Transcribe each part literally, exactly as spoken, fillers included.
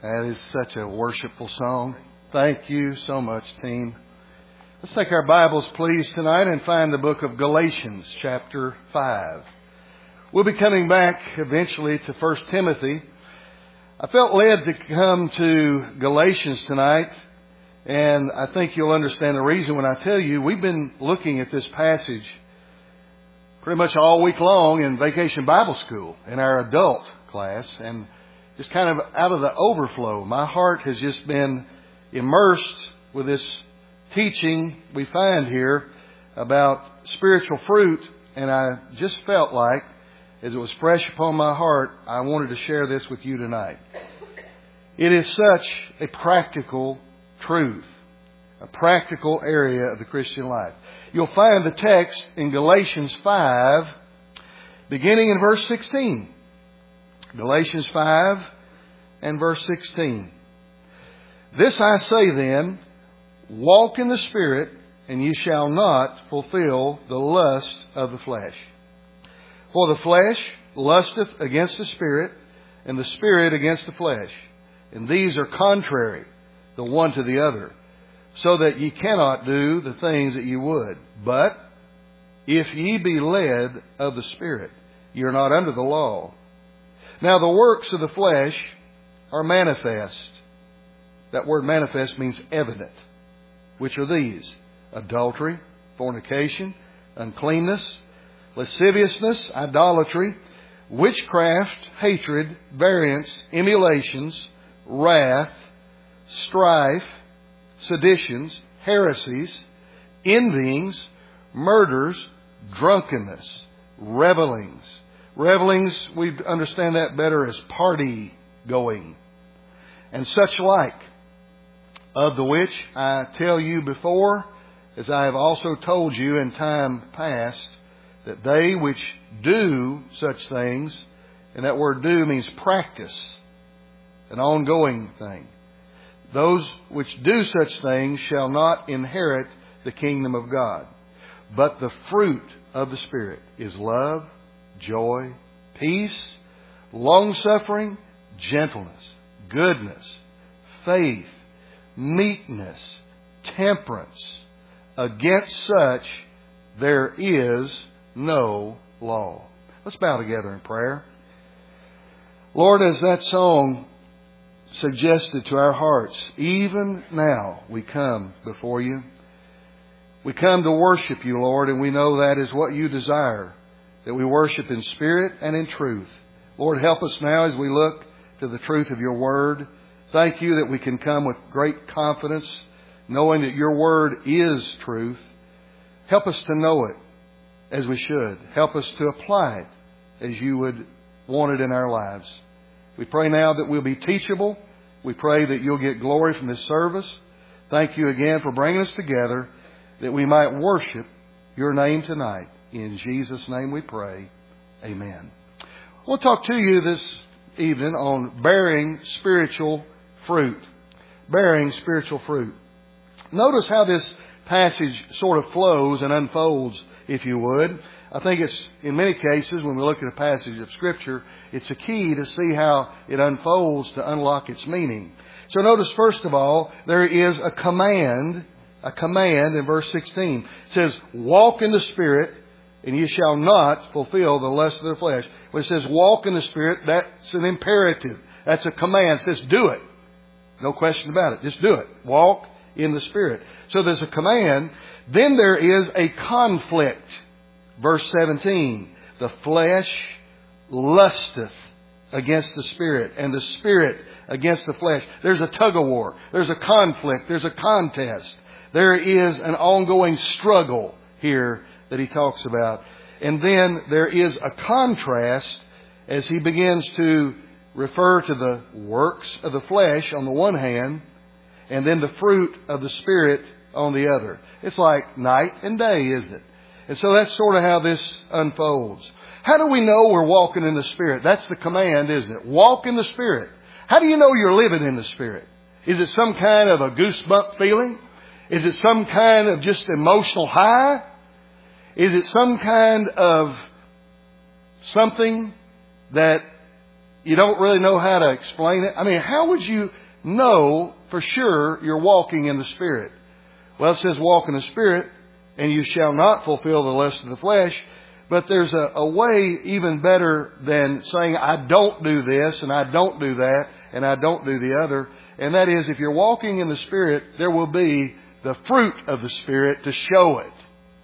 That is such a worshipful song. Thank you so much, team. Let's take our Bibles, please, tonight and find the book of Galatians, chapter five. We'll be coming back eventually to First Timothy. I felt led to come to Galatians tonight, and I think you'll understand the reason when I tell you we've been looking at this passage pretty much all week long in Vacation Bible School in our adult class, and just kind of out of the overflow, my heart has just been immersed with this teaching we find here about spiritual fruit. And I just felt like, as it was fresh upon my heart, I wanted to share this with you tonight. It is such a practical truth, a practical area of the Christian life. You'll find the text in Galatians five, beginning in verse sixteen. Galatians five and verse sixteen. This I say then, walk in the Spirit, and ye shall not fulfill the lust of the flesh. For the flesh lusteth against the Spirit, and the Spirit against the flesh. And these are contrary, the one to the other, so that ye cannot do the things that ye would. But if ye be led of the Spirit, ye are not under the law. Now the works of the flesh are manifest. That word manifest means evident. Which are these: adultery, fornication, uncleanness, lasciviousness, idolatry, witchcraft, hatred, variance, emulations, wrath, strife, seditions, heresies, envyings, murders, drunkenness, revellings. Revelings, we understand that better as party going, and such like, of the which I tell you before, as I have also told you in time past, that they which do such things, and that word do means practice, an ongoing thing, those which do such things shall not inherit the kingdom of God. But the fruit of the Spirit is love, joy, peace, long-suffering, gentleness, goodness, faith, meekness, temperance. Against such there is no law. Let's bow together in prayer. Lord, as that song suggested to our hearts, even now we come before you. We come to worship you, Lord, and we know that is what you desire, that we worship in spirit and in truth. Lord, help us now as we look to the truth of your word. Thank you that we can come with great confidence, knowing that your word is truth. Help us to know it as we should. Help us to apply it as you would want it in our lives. We pray now that we'll be teachable. We pray that you'll get glory from this service. Thank you again for bringing us together, that we might worship your name tonight. In Jesus' name we pray. Amen. We'll talk to you this evening on bearing spiritual fruit. Bearing spiritual fruit. Notice how this passage sort of flows and unfolds, if you would. I think it's, in many cases, when we look at a passage of Scripture, it's a key to see how it unfolds to unlock its meaning. So notice, first of all, there is a command, a command in verse sixteen. It says, walk in the Spirit, and ye shall not fulfill the lust of the flesh. When it says walk in the Spirit, that's an imperative. That's a command. It says do it. No question about it. Just do it. Walk in the Spirit. So there's a command. Then there is a conflict. Verse seventeen. The flesh lusteth against the Spirit, and the Spirit against the flesh. There's a tug of war. There's a conflict. There's a contest. There is an ongoing struggle here that he talks about. And then there is a contrast as he begins to refer to the works of the flesh on the one hand, and then the fruit of the Spirit on the other. It's like night and day, isn't it? And so that's sort of how this unfolds. How do we know we're walking in the Spirit? That's the command, isn't it? Walk in the Spirit. How do you know you're living in the Spirit? Is it some kind of a goosebump feeling? Is it some kind of just emotional high? Is it some kind of something that you don't really know how to explain it. I mean, how would you know for sure you're walking in the Spirit? Well, it says walk in the Spirit, and you shall not fulfill the lust of the flesh. But there's a, a way even better than saying, I don't do this, and I don't do that, and I don't do the other. And that is, if you're walking in the Spirit, there will be the fruit of the Spirit to show it.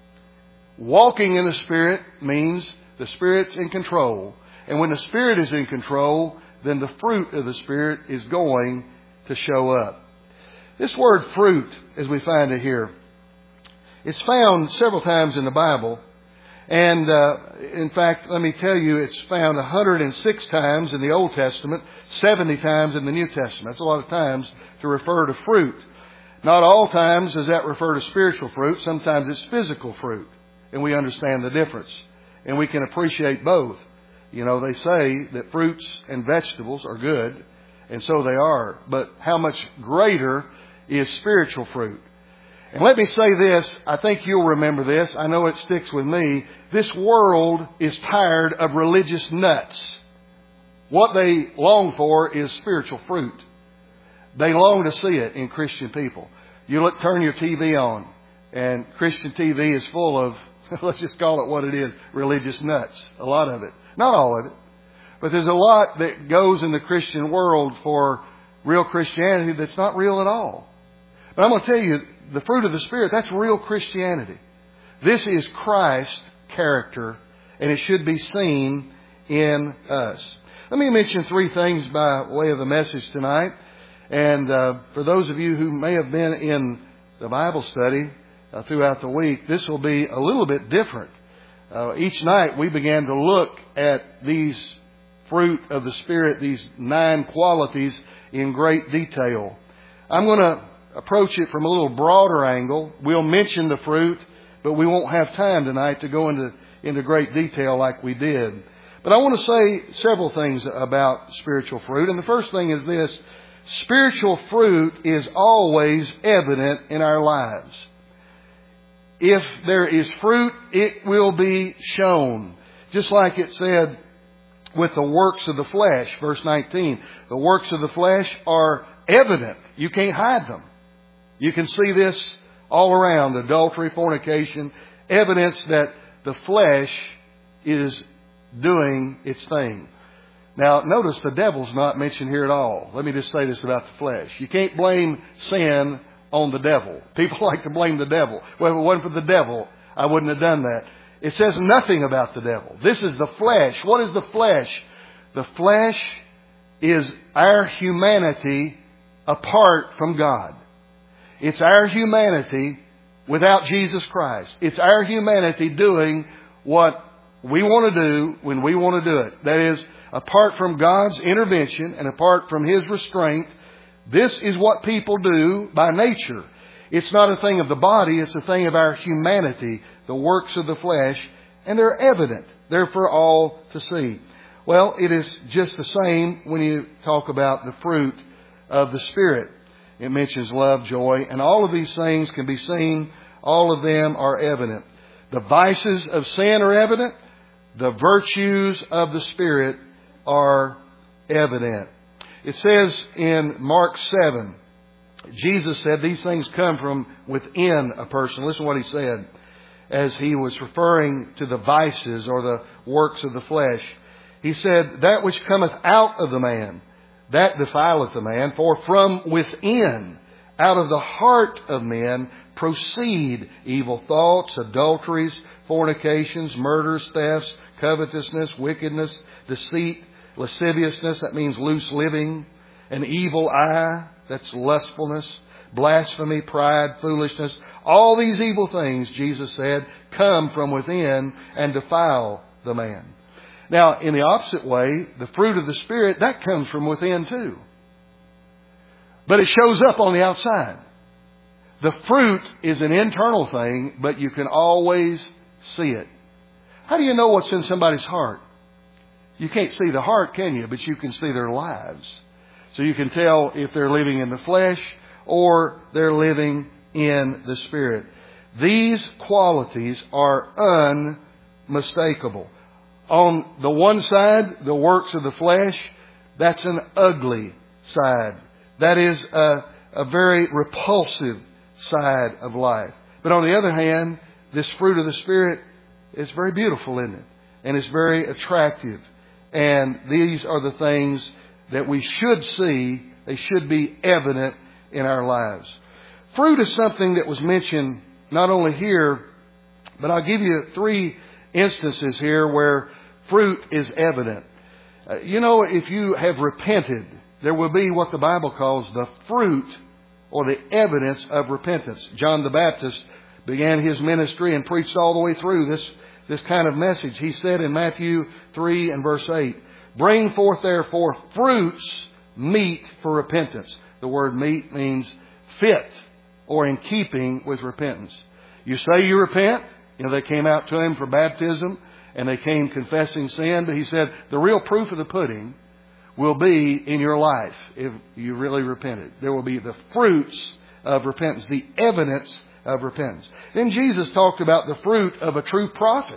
Walking in the Spirit means the Spirit's in control. And when the Spirit is in control, then the fruit of the Spirit is going to show up. This word fruit, as we find it here, it's found several times in the Bible. And uh, in fact, let me tell you, it's found one hundred six times in the Old Testament, seventy times in the New Testament. That's a lot of times to refer to fruit. Not all times does that refer to spiritual fruit. Sometimes it's physical fruit. And we understand the difference. And we can appreciate both. You know, they say that fruits and vegetables are good, and so they are. But how much greater is spiritual fruit? And let me say this, I think you'll remember this, I know it sticks with me. This world is tired of religious nuts. What they long for is spiritual fruit. They long to see it in Christian people. You look, turn your T V on, and Christian T V is full of, let's just call it what it is, religious nuts. A lot of it. Not all of it. But there's a lot that goes in the Christian world for real Christianity that's not real at all. But I'm going to tell you, the fruit of the Spirit, that's real Christianity. This is Christ's character, and it should be seen in us. Let me mention three things by way of the message tonight. And uh, for those of you who may have been in the Bible study uh, throughout the week, this will be a little bit different. Uh, each night we began to look at these fruit of the Spirit, these nine qualities in great detail. I'm going to approach it from a little broader angle. We'll mention the fruit, but we won't have time tonight to go into, into great detail like we did. But I want to say several things about spiritual fruit. And the first thing is this: spiritual fruit is always evident in our lives. If there is fruit, it will be shown. Just like it said with the works of the flesh, verse nineteen. The works of the flesh are evident. You can't hide them. You can see this all around. Adultery, fornication, evidence that the flesh is doing its thing. Now, notice the devil's not mentioned here at all. Let me just say this about the flesh. You can't blame sin on the devil. People like to blame the devil. Well, if it wasn't for the devil, I wouldn't have done that. It says nothing about the devil. This is the flesh. What is the flesh? The flesh is our humanity apart from God. It's our humanity without Jesus Christ. It's our humanity doing what we want to do when we want to do it. That is, apart from God's intervention and apart from His restraint. This is what people do by nature. It's not a thing of the body, it's a thing of our humanity, the works of the flesh, and they're evident. They're for all to see. Well, it is just the same when you talk about the fruit of the Spirit. It mentions love, joy, and all of these things can be seen. All of them are evident. The vices of sin are evident. The virtues of the Spirit are evident. It says in Mark seven, Jesus said these things come from within a person. Listen to what He said as He was referring to the vices or the works of the flesh. He said, that which cometh out of the man, that defileth the man. For from within, out of the heart of men, proceed evil thoughts, adulteries, fornications, murders, thefts, covetousness, wickedness, deceit, lasciviousness, that means loose living, an evil eye, that's lustfulness, blasphemy, pride, foolishness. All these evil things, Jesus said, come from within and defile the man. Now, in the opposite way, the fruit of the Spirit, that comes from within too. But it shows up on the outside. The fruit is an internal thing, but you can always see it. How do you know what's in somebody's heart? You can't see the heart, can you? But you can see their lives. So you can tell if they're living in the flesh or they're living in the Spirit. These qualities are unmistakable. On the one side, the works of the flesh, That's an ugly side. That is a, a very repulsive side of life. But on the other hand, this fruit of the Spirit is very beautiful, isn't it? And it's very attractive. And these are the things that we should see. They should be evident in our lives. Fruit is something that was mentioned not only here, but I'll give you three instances here where fruit is evident. Uh, you know, if you have repented, there will be what the Bible calls the fruit or the evidence of repentance. John the Baptist began his ministry and preached all the way through this, this kind of message. He said in Matthew three and verse eight, "Bring forth therefore fruits meet for repentance." The word meet means fit or in keeping with repentance. You say you repent. You know, they came out to him for baptism and they came confessing sin. But he said the real proof of the pudding will be in your life if you really repented. There will be the fruits of repentance, the evidence of repentance. Then Jesus talked about the fruit of a true prophet.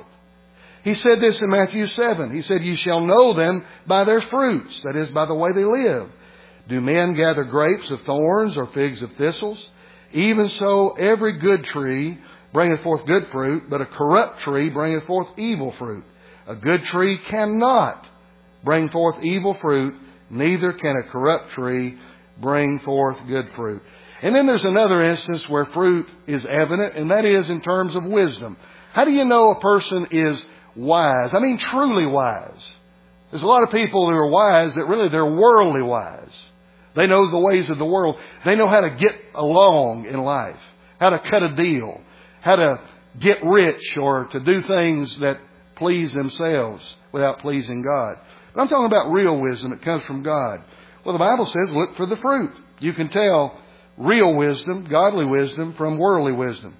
He said this in Matthew seven. He said, "You shall know them by their fruits," that is, by the way they live. "Do men gather grapes of thorns or figs of thistles? Even so, every good tree bringeth forth good fruit, but a corrupt tree bringeth forth evil fruit. A good tree cannot bring forth evil fruit, neither can a corrupt tree bring forth good fruit." And then there's another instance where fruit is evident, and that is in terms of wisdom. How do you know a person is wise? I mean, truly wise. There's a lot of people who are wise that really they're worldly wise. They know the ways of the world. They know how to get along in life, how to cut a deal, how to get rich or to do things that please themselves without pleasing God. But I'm talking about real wisdom that comes from God. Well, the Bible says, look for the fruit. You can tell real wisdom, godly wisdom, from worldly wisdom.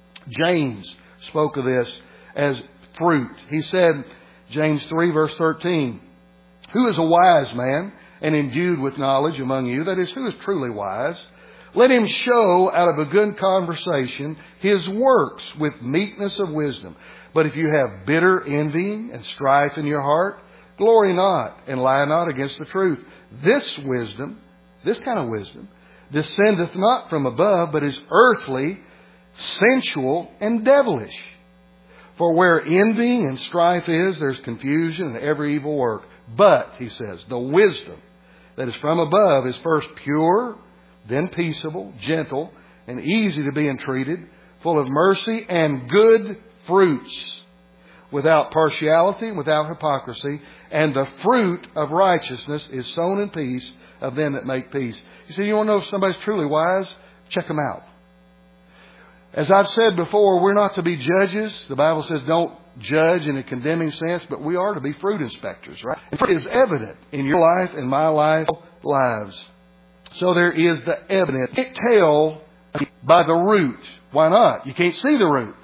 James spoke of this as fruit. He said, James three verse thirteen, "Who is a wise man and endued with knowledge among you?" That is, who is truly wise? "Let him show out of a good conversation his works with meekness of wisdom. But if you have bitter envying and strife in your heart, glory not and lie not against the truth. This wisdom," this kind of wisdom, "descendeth not from above, but is earthly, sensual, and devilish. For where envying and strife is, there's confusion and every evil work. But," he says, "the wisdom that is from above is first pure, then peaceable, gentle, and easy to be entreated, full of mercy and good fruits, without partiality and without hypocrisy. And the fruit of righteousness is sown in peace of them that make peace." You see, you want to know if somebody's truly wise? Check them out. As I've said before, we're not to be judges. The Bible says don't judge in a condemning sense, but we are to be fruit inspectors, right? And fruit is evident in your life and my life, lives. So there is the evidence. You can't tell by the root. Why not? You can't see the root.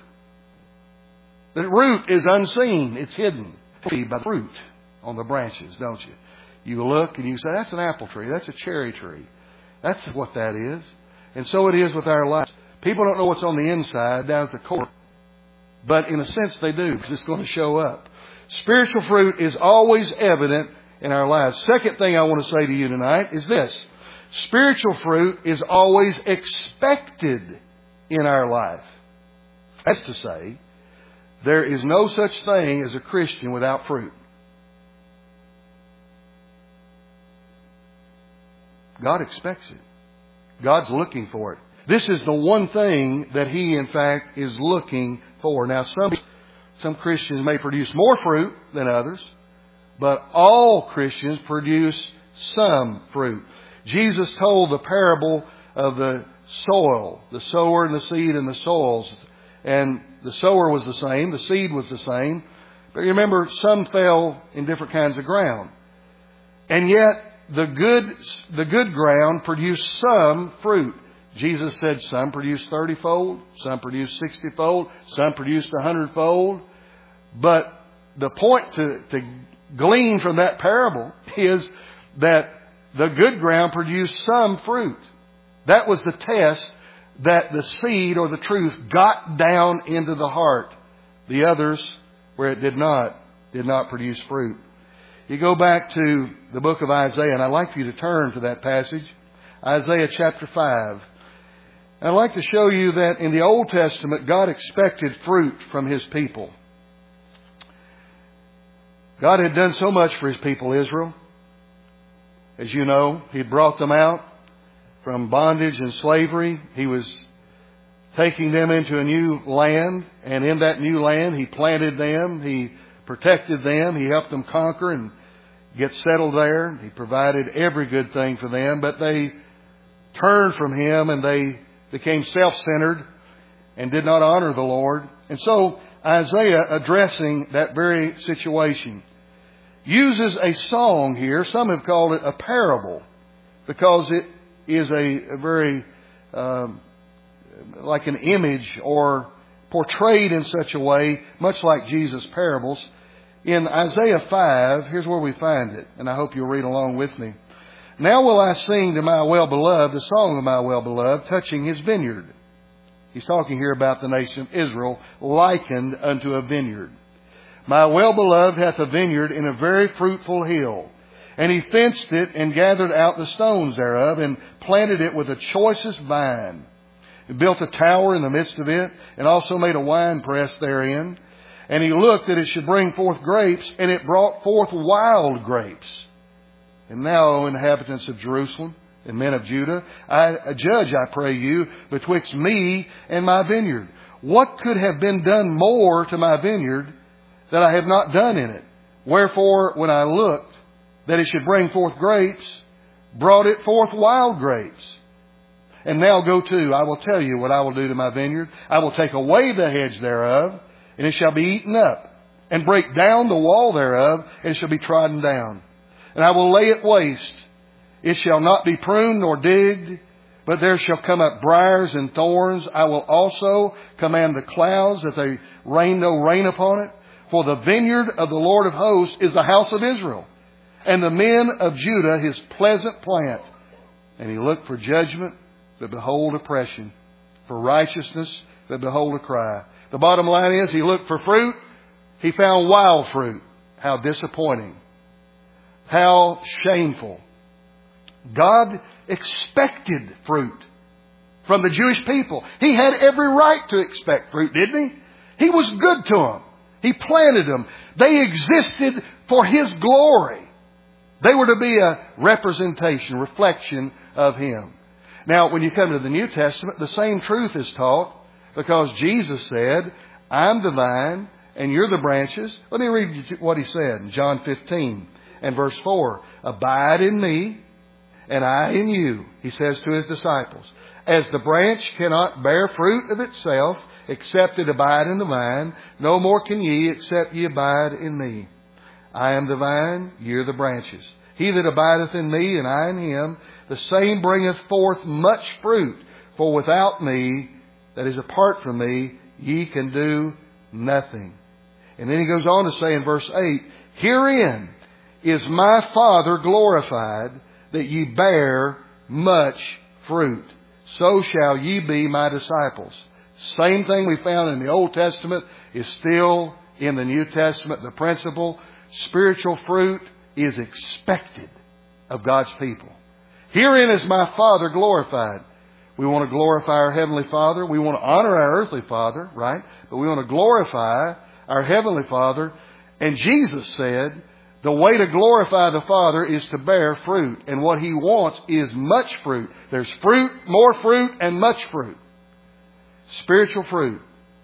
The root is unseen. It's hidden. You see by the fruit on the branches, don't you? You look and you say, "That's an apple tree. That's a cherry tree." That's what that is. And so it is with our lives. People don't know what's on the inside, down at the core. But in a sense they do, because it's going to show up. Spiritual fruit is always evident in our lives. Second thing I want to say to you tonight is this. Spiritual fruit is always expected in our life. That's to say, there is no such thing as a Christian without fruit. God expects it. God's looking for it. This is the one thing that He, in fact, is looking for. Now, some, some Christians may produce more fruit than others, but all Christians produce some fruit. Jesus told the parable of the soil, the sower and the seed and the soils. And the sower was the same, the seed was the same. But remember, some fell in different kinds of ground. And yet, the good, the good ground produced some fruit. Jesus said some produced thirty-fold, some produced sixty-fold, some produced a hundred-fold. But the point to, to glean from that parable is that the good ground produced some fruit. That was the test that the seed or the truth got down into the heart. The others, where it did not, did not produce fruit. You go back to the book of Isaiah, and I'd like for you to turn to that passage, Isaiah chapter five. And I'd like to show you that in the Old Testament, God expected fruit from His people. God had done so much for His people, Israel. As you know, He brought them out from bondage and slavery. He was taking them into a new land, and in that new land, He planted them. He protected them. He helped them conquer and get settled there. He provided every good thing for them, but they turned from Him and they became self-centered and did not honor the Lord. And so Isaiah, addressing that very situation, uses a song here. Some have called it a parable because it is a, a very um, like an image or portrayed in such a way, much like Jesus' parables. In Isaiah five, here's where we find it, and I hope you'll read along with me. Now will I sing to my well-beloved, the song of my well-beloved, touching His vineyard. He's talking here about the nation of Israel, likened unto a vineyard. My well-beloved hath a vineyard in a very fruitful hill, and he fenced it and gathered out the stones thereof, and planted it with the choicest vine. He built a tower in the midst of it, and also made a winepress therein. And he looked that it should bring forth grapes, and it brought forth wild grapes. And now, O inhabitants of Jerusalem and men of Judah, I judge, I pray you, betwixt me and my vineyard. What could have been done more to my vineyard that I have not done in it? Wherefore, when I looked that it should bring forth grapes, brought it forth wild grapes. And now go to, I will tell you what I will do to my vineyard. I will take away the hedge thereof, and it shall be eaten up, and break down the wall thereof, and it shall be trodden down. And I will lay it waste. It shall not be pruned nor digged, but there shall come up briars and thorns. I will also command the clouds that they rain no rain upon it. For the vineyard of the Lord of hosts is the house of Israel, and the men of Judah His pleasant plant. And He looked for judgment, but behold oppression, for righteousness, but behold a cry. The bottom line is, He looked for fruit. He found wild fruit. How disappointing. How shameful. God expected fruit from the Jewish people. He had every right to expect fruit, didn't He? He was good to them. He planted them. They existed for His glory. They were to be a representation, reflection of Him. Now, when you come to the New Testament, the same truth is taught, because Jesus said, I'm the vine and you're the branches. Let me read you what He said in John fifteen and verse four. Abide in me and I in you, He says to His disciples. As the branch cannot bear fruit of itself, except it abide in the vine, no more can ye, except ye abide in me. I am the vine, ye are the branches. He that abideth in me and I in him, the same bringeth forth much fruit. For without me, that is apart from me, ye can do nothing. And then He goes on to say in verse eight, Herein is my Father glorified, that ye bear much fruit. So shall ye be my disciples. Same thing we found in the Old Testament is still in the New Testament. The principle, spiritual fruit is expected of God's people. Herein is my Father glorified. We want to glorify our Heavenly Father. We want to honor our earthly Father, right? But we want to glorify our Heavenly Father. And Jesus said, the way to glorify the Father is to bear fruit. And what He wants is much fruit. There's fruit, more fruit, and much fruit. Spiritual fruit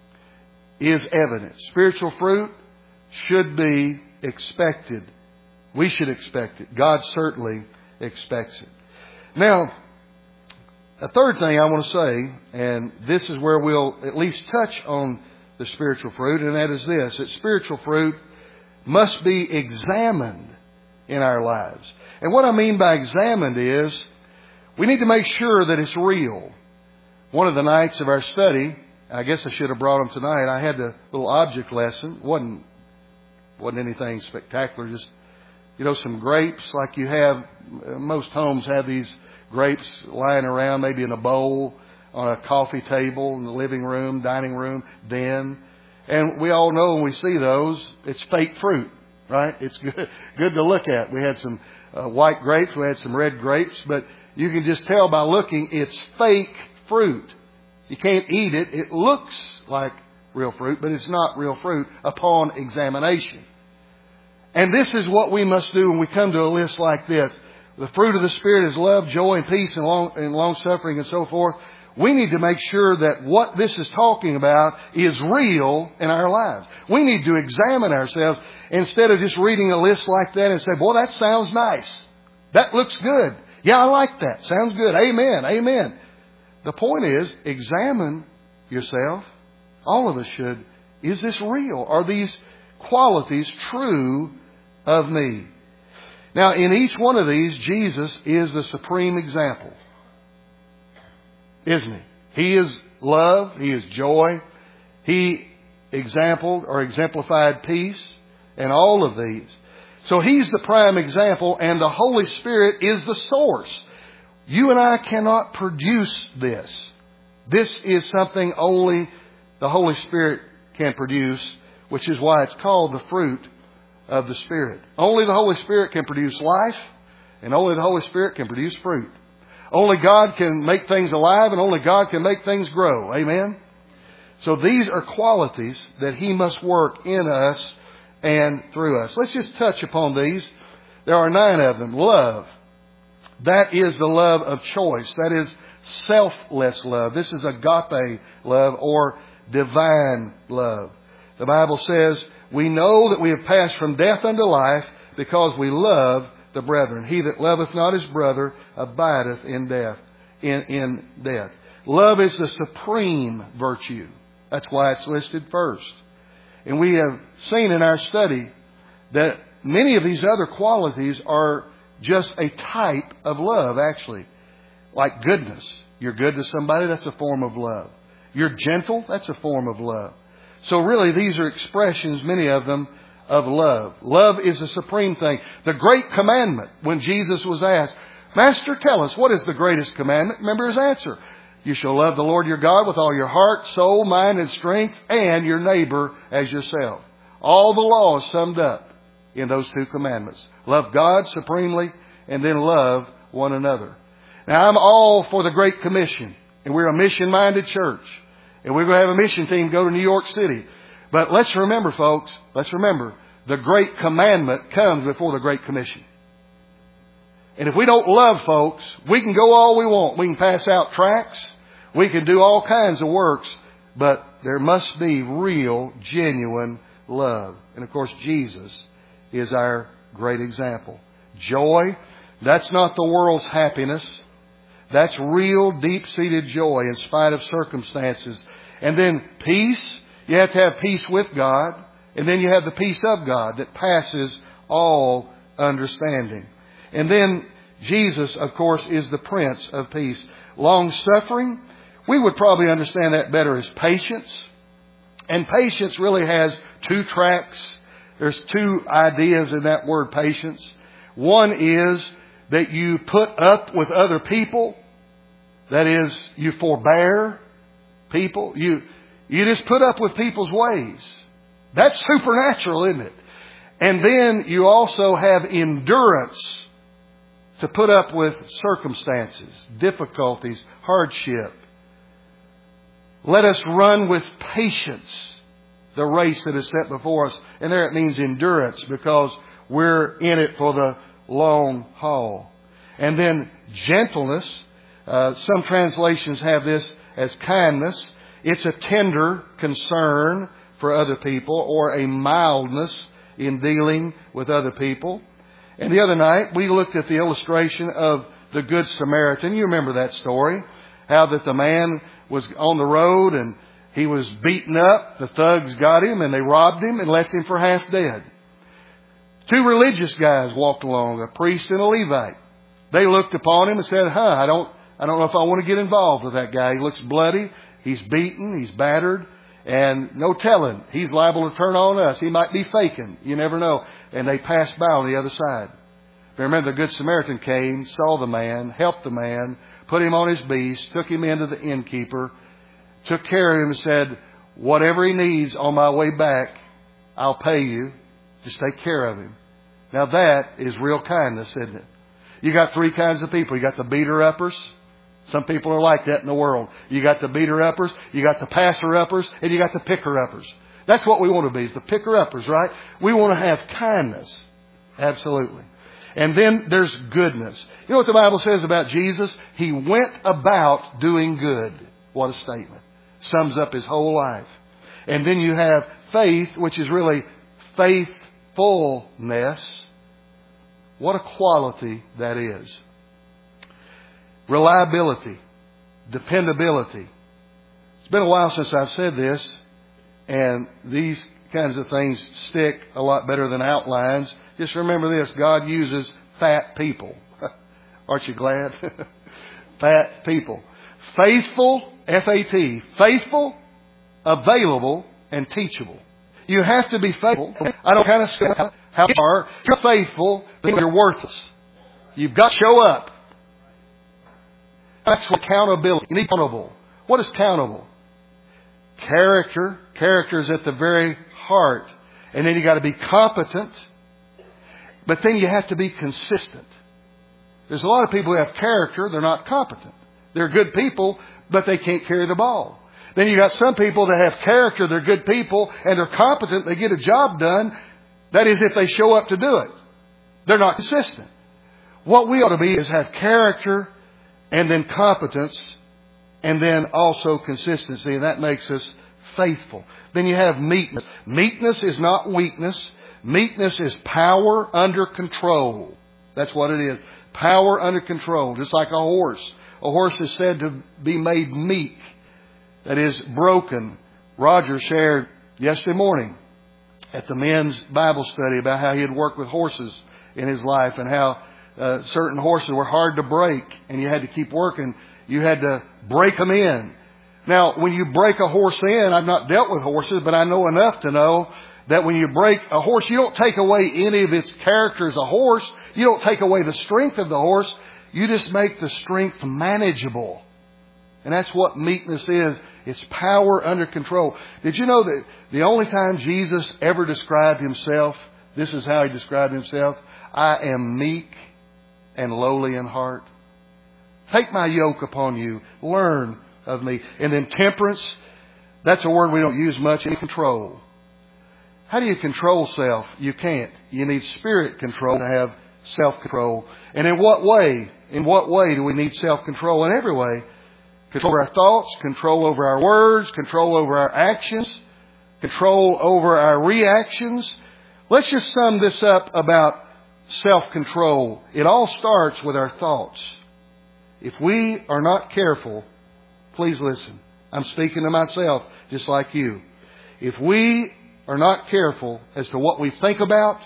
is evident. Spiritual fruit should be expected. We should expect it. God certainly expects it. Now, a third thing I want to say, and this is where we'll at least touch on the spiritual fruit, and that is this, that spiritual fruit must be examined in our lives. And what I mean by examined is, we need to make sure that it's real. One of the nights of our study, I guess I should have brought them tonight, I had a little object lesson. wasn't wasn't anything spectacular, just, you know, some grapes like you have. Most homes have these grapes lying around, maybe in a bowl, on a coffee table, in the living room, dining room, den. And we all know when we see those, it's fake fruit. right? It's good, good to look at. We had some uh, white grapes. We had some red grapes. But you can just tell by looking, it's fake fruit. You can't eat it. It looks like real fruit, but it's not real fruit upon examination. And this is what we must do when we come to a list like this. The fruit of the Spirit is love, joy, and peace, and long, and long suffering, and so forth. We need to make sure that what this is talking about is real in our lives. We need to examine ourselves instead of just reading a list like that and say, boy, that sounds nice. That looks good. Yeah, I like that. Sounds good. Amen. Amen. The point is, examine yourself. All of us should. Is this real? Are these qualities true of me? Now, in each one of these, Jesus is the supreme example. Isn't he? He is love. He is joy. He exampled or exemplified peace and all of these. So He's the prime example, and the Holy Spirit is the source. You and I cannot produce this. This is something only the Holy Spirit can produce, which is why it's called the fruit of the Spirit. Only the Holy Spirit can produce life, and only the Holy Spirit can produce fruit. Only God can make things alive, and only God can make things grow. Amen? So these are qualities that He must work in us and through us. Let's just touch upon these. There are nine of them. Love. That is the love of choice. That is selfless love. This is agape love or divine love. The Bible says, we know that we have passed from death unto life because we love the brethren. He that loveth not his brother abideth in death. In, in death. Love is the supreme virtue. That's why it's listed first. And we have seen in our study that many of these other qualities are just a type of love, actually. Like goodness. You're good to somebody, that's a form of love. You're gentle, that's a form of love. So really, these are expressions, many of them, of love. Love is the supreme thing. The great commandment, when Jesus was asked, Master, tell us, what is the greatest commandment? Remember His answer. You shall love the Lord your God with all your heart, soul, mind, and strength, and your neighbor as yourself. All the law is summed up in those two commandments. Love God supremely, and then love one another. Now, I'm all for the Great Commission, and we're a mission-minded church. And we're going to have a mission team go to New York City. But let's remember, folks, let's remember, the Great Commandment comes before the Great Commission. And if we don't love folks, we can go all we want. We can pass out tracts. We can do all kinds of works. But there must be real, genuine love. And of course, Jesus is our great example. Joy, that's not the world's happiness. That's real, deep-seated joy in spite of circumstances. And then peace. You have to have peace with God. And then you have the peace of God that passes all understanding. And then Jesus, of course, is the Prince of Peace. Long-suffering. We would probably understand that better as patience. And patience really has two tracks. There's two ideas in that word patience. One is that you put up with other people. That is, you forbear people. You, you just put up with people's ways. That's supernatural, isn't it? And then you also have endurance to put up with circumstances, difficulties, hardship. Let us run with patience the race that is set before us. And there it means endurance, because we're in it for the long haul. And then gentleness. Uh, some translations have this as kindness. It's a tender concern for other people, or a mildness in dealing with other people. And the other night we looked at the illustration of the Good Samaritan. You remember that story. How that the man was on the road and he was beaten up. The thugs got him and they robbed him and left him for half dead. Two religious guys walked along, a priest and a Levite. They looked upon him and said, huh, I don't, I don't know if I want to get involved with that guy. He looks bloody. He's beaten. He's battered. And no telling, he's liable to turn on us. He might be faking. You never know. And they passed by on the other side. But remember, the Good Samaritan came, saw the man, helped the man, put him on his beast, took him into the innkeeper, took care of him and said, whatever he needs on my way back, I'll pay you. Just take care of him. Now that is real kindness, isn't it? You got three kinds of people. You got the beater-uppers. Some people are like that in the world. You got the beater-uppers, you got the passer-uppers, and you got the picker-uppers. That's what we want to be, is the picker-uppers, right? We want to have kindness. Absolutely. And then there's goodness. You know what the Bible says about Jesus? He went about doing good. What a statement. Sums up his whole life. And then you have faith, which is really faithfulness. What a quality that is. Reliability. Dependability. It's been a while since I've said this, and these kinds of things stick a lot better than outlines. Just remember this, God uses fat people. Aren't you glad? Fat people. Faithful, F A T, faithful, available, and teachable. You have to be faithful. I don't kind of skill how you are. If you're faithful, then you're worthless. You've got to show up. That's what accountability. You need accountable. What is accountable? Character. Character is at the very heart. And then you got to be competent. But then you have to be consistent. There's a lot of people who have character. They're not competent. They're good people, but they can't carry the ball. Then you got some people that have character. They're good people and they're competent. They get a job done. That is if they show up to do it. They're not consistent. What we ought to be is have character and then competence and then also consistency. And that makes us faithful. Then you have meekness. Meekness is not weakness. Meekness is power under control. That's what it is. Power under control. Just like a horse. A horse is said to be made meek. That is broken. Roger shared yesterday morning at the men's Bible study about how he had worked with horses in his life and how uh, certain horses were hard to break and you had to keep working. You had to break them in. Now, when you break a horse in, I've not dealt with horses, but I know enough to know that when you break a horse, you don't take away any of its character as a horse. You don't take away the strength of the horse. You just make the strength manageable. And that's what meekness is. It's power under control. Did you know that the only time Jesus ever described himself, this is how he described himself? I am meek and lowly in heart. Take my yoke upon you. Learn of me. And then temperance, that's a word we don't use much. In control. How do you control self? You can't. You need spirit control to have self-control. And in what way? In what way do we need self-control? In every way. Control over our thoughts, control over our words, control over our actions, control over our reactions. Let's just sum this up about self-control. It all starts with our thoughts. If we are not careful, please listen. I'm speaking to myself just like you. If we are not careful as to what we think about,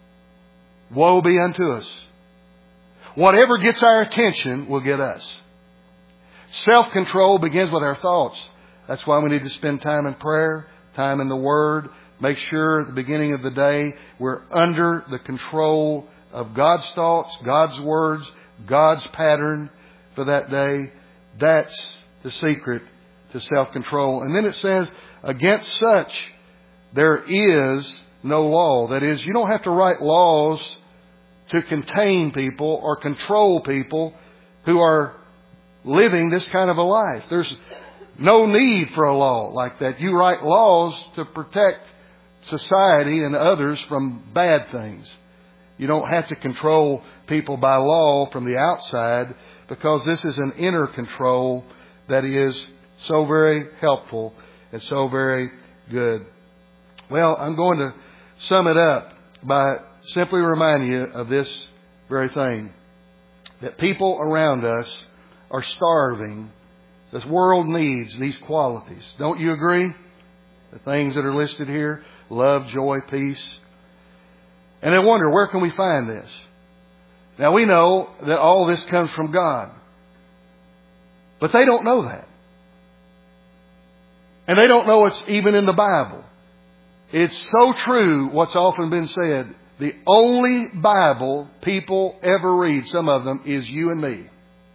woe be unto us. Whatever gets our attention will get us. Self-control begins with our thoughts. That's why we need to spend time in prayer, time in the Word. Make sure at the beginning of the day we're under the control of God's thoughts, God's words, God's pattern for that day. That's the secret to self-control. And then it says, against such there is no law. That is, you don't have to write laws to contain people or control people who are living this kind of a life. There's no need for a law like that. You write laws to protect society and others from bad things. You don't have to control people by law from the outside, because this is an inner control that is so very helpful and so very good. Well, I'm going to sum it up by simply reminding you of this very thing. That people around us are starving. This world needs these qualities. Don't you agree? The things that are listed here. Love, joy, peace. And they wonder, where can we find this? Now we know that all this comes from God. But they don't know that. And they don't know it's even in the Bible. It's so true what's often been said. The only Bible people ever read, some of them, is you and me.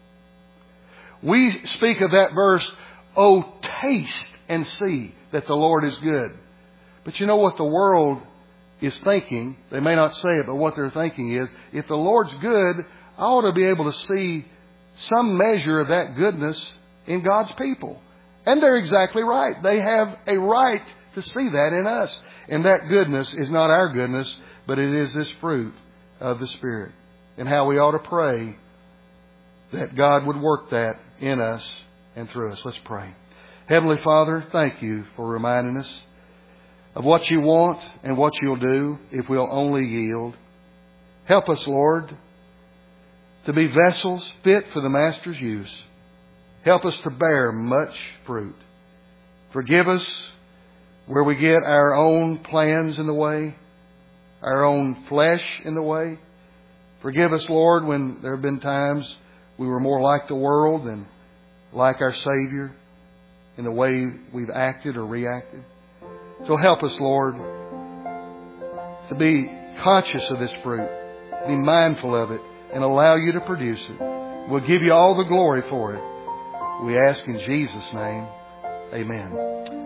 We speak of that verse, oh, taste and see that the Lord is good. But you know what the world is thinking, they may not say it, but what they're thinking is, if the Lord's good, I ought to be able to see some measure of that goodness in God's people. And they're exactly right. They have a right to see that in us. And that goodness is not our goodness, but it is this fruit of the Spirit. And how we ought to pray that God would work that in us and through us. Let's pray. Heavenly Father, thank you for reminding us of what you want and what you'll do if we'll only yield. Help us, Lord, to be vessels fit for the Master's use. Help us to bear much fruit. Forgive us where we get our own plans in the way, our own flesh in the way. Forgive us, Lord, when there have been times we were more like the world than like our Savior in the way we've acted or reacted. So help us, Lord, to be conscious of this fruit, be mindful of it, and allow you to produce it. We'll give you all the glory for it. We ask in Jesus' name, amen.